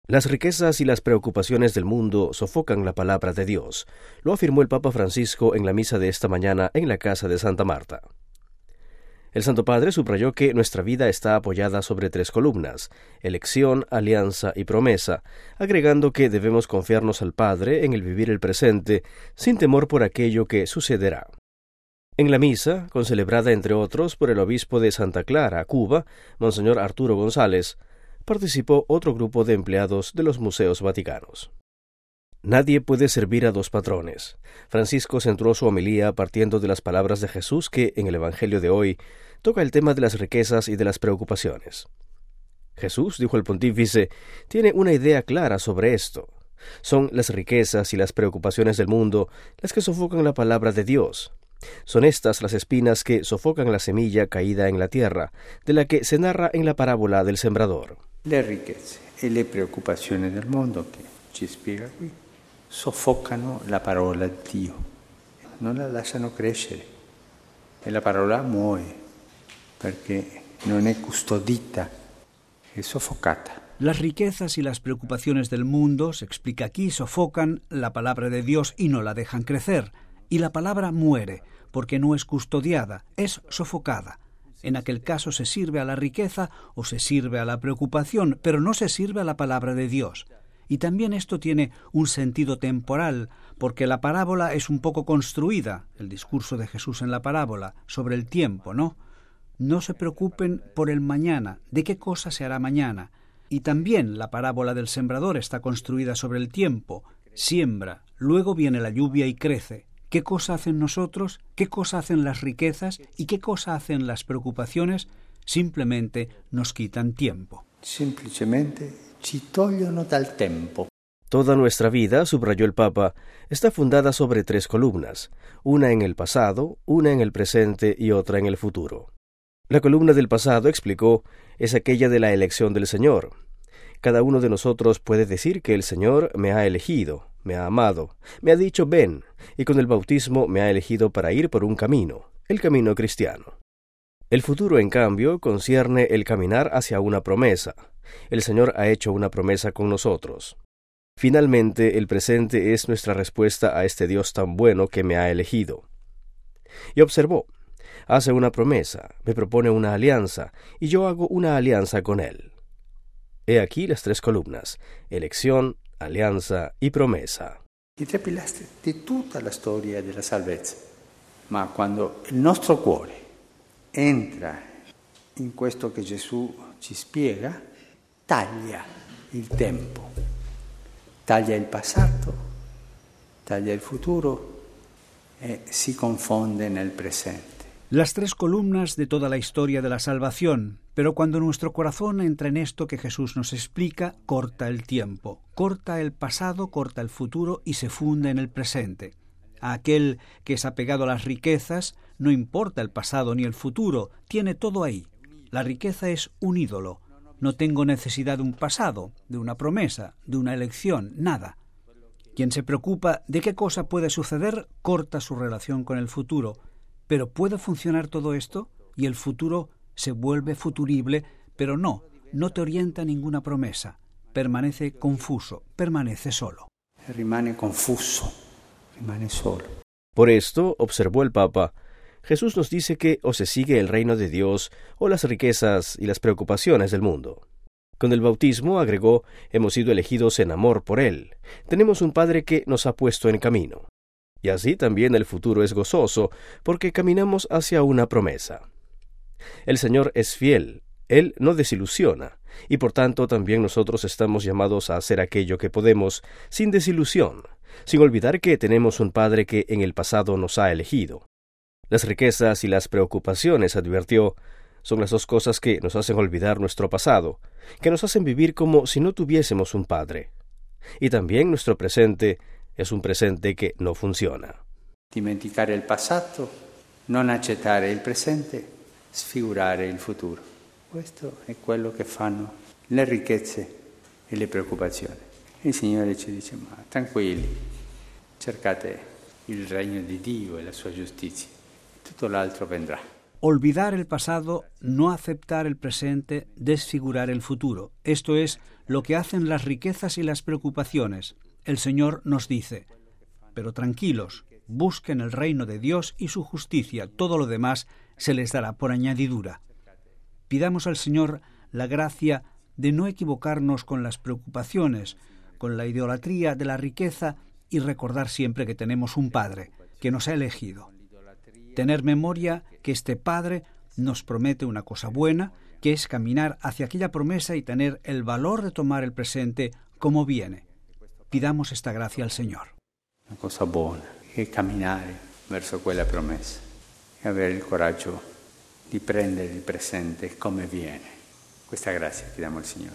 Las riquezas y las preocupaciones del mundo sofocan la palabra de Dios. Lo afirmó el Papa Francisco en la misa de esta mañana en la casa de Santa Marta. El Santo Padre subrayó que nuestra vida está apoyada sobre 3 columnas: elección, alianza y promesa, agregando que debemos confiarnos al Padre en el vivir el presente, sin temor por aquello que sucederá. En la misa, concelebrada entre otros por el obispo de Santa Clara, Cuba, Monseñor Arturo González, participó otro grupo de empleados de los museos vaticanos. Nadie puede servir a 2 patrones. Francisco centró su homilía partiendo de las palabras de Jesús que, en el Evangelio de hoy, toca el tema de las riquezas y de las preocupaciones. Jesús, dijo el pontífice, tiene una idea clara sobre esto. Son las riquezas y las preocupaciones del mundo las que sofocan la palabra de Dios. Son estas las espinas que sofocan la semilla caída en la tierra, de la que se narra en la parábola del sembrador. Le ricchezze e le preoccupazioni del mondo, che ci spiega qui, soffocano la parola di Dio, non la lasciano crescere e la parola muore perché non è custodita, è soffocata. Las riquezas y las preocupaciones del mundo, se explica aquí, sofocan la palabra de Dios y no la dejan crecer. Y la palabra muere porque no es custodiada, es sofocada. En aquel caso se sirve a la riqueza o se sirve a la preocupación, pero no se sirve a la palabra de Dios. Y también esto tiene un sentido temporal, porque la parábola es un poco construida, el discurso de Jesús en la parábola, sobre el tiempo, ¿no? No se preocupen por el mañana, de qué cosa se hará mañana. Y también la parábola del sembrador está construida sobre el tiempo. Siembra, luego viene la lluvia y crece. ¿Qué cosa hacen nosotros? ¿Qué cosa hacen las riquezas? ¿Y qué cosa hacen las preocupaciones? Simplemente nos quitan tiempo. Semplicemente ci togliono dal tempo. Toda nuestra vida, subrayó el Papa, está fundada sobre 3 columnas, una en el pasado, una en el presente y otra en el futuro. La columna del pasado, explicó, es aquella de la elección del Señor. Cada uno de nosotros puede decir que el Señor me ha elegido, me ha amado, me ha dicho ven, y con el bautismo me ha elegido para ir por un camino, el camino cristiano. El futuro, en cambio, concierne el caminar hacia una promesa. El Señor ha hecho una promesa con nosotros. Finalmente, el presente es nuestra respuesta a este Dios tan bueno que me ha elegido. Y observó, hace una promesa, me propone una alianza, y yo hago una alianza con Él. He aquí las 3 columnas: elección, alianza y promesa. I 3 pilastri di tutta la storia della salvezza. Ma quando il nostro cuore entra in questo che Gesù ci spiega, taglia il tempo, taglia il passato, taglia il futuro e si confonde nel presente. Las 3 columnas de toda la historia de la salvación, pero cuando nuestro corazón entra en esto que Jesús nos explica, corta el tiempo, corta el pasado, corta el futuro y se funde en el presente. A aquel que es apegado a las riquezas, no importa el pasado ni el futuro, tiene todo ahí. La riqueza es un ídolo. No tengo necesidad de un pasado, de una promesa, de una elección, nada. Quien se preocupa de qué cosa puede suceder, corta su relación con el futuro. ¿Pero puede funcionar todo esto? Y el futuro se vuelve futurible, pero no te orienta a ninguna promesa. Permanece confuso, permanece solo. Rimane confuso, rimane solo. Por esto, observó el Papa, Jesús nos dice que o se sigue el reino de Dios o las riquezas y las preocupaciones del mundo. Con el bautismo, agregó, hemos sido elegidos en amor por Él. Tenemos un Padre que nos ha puesto en camino. Y así también el futuro es gozoso, porque caminamos hacia una promesa. El Señor es fiel, Él no desilusiona, y por tanto también nosotros estamos llamados a hacer aquello que podemos, sin desilusión, sin olvidar que tenemos un Padre que en el pasado nos ha elegido. Las riquezas y las preocupaciones, advirtió, son las 2 cosas que nos hacen olvidar nuestro pasado, que nos hacen vivir como si no tuviésemos un Padre. Y también nuestro presente es un presente che non funziona. Dimenticare il passato, non accettare il presente, sfigurare il futuro. Questo è quello che fanno le ricchezze e le preoccupazioni. Il Signore ci dice, ma tranquilli, cercate il regno di Dio e la sua giustizia, tutto l'altro vendrà. Olvidar el pasado, no aceptar el presente, desfigurar el futuro. Esto es lo que hacen las riquezas y las preocupaciones. El Señor nos dice: pero tranquilos, busquen el reino de Dios y su justicia, todo lo demás se les dará por añadidura. Pidamos al Señor la gracia de no equivocarnos con las preocupaciones, con la idolatría de la riqueza, y recordar siempre que tenemos un Padre que nos ha elegido. Tener memoria que este Padre nos promete una cosa buena, que es caminar hacia aquella promesa y tener el valor de tomar el presente como viene. Pidamos esta gracia al Señor. Una cosa buona è camminare verso quella promessa e avere il coraggio di prendere il presente come viene. Questa grazia chiediamo al Signore.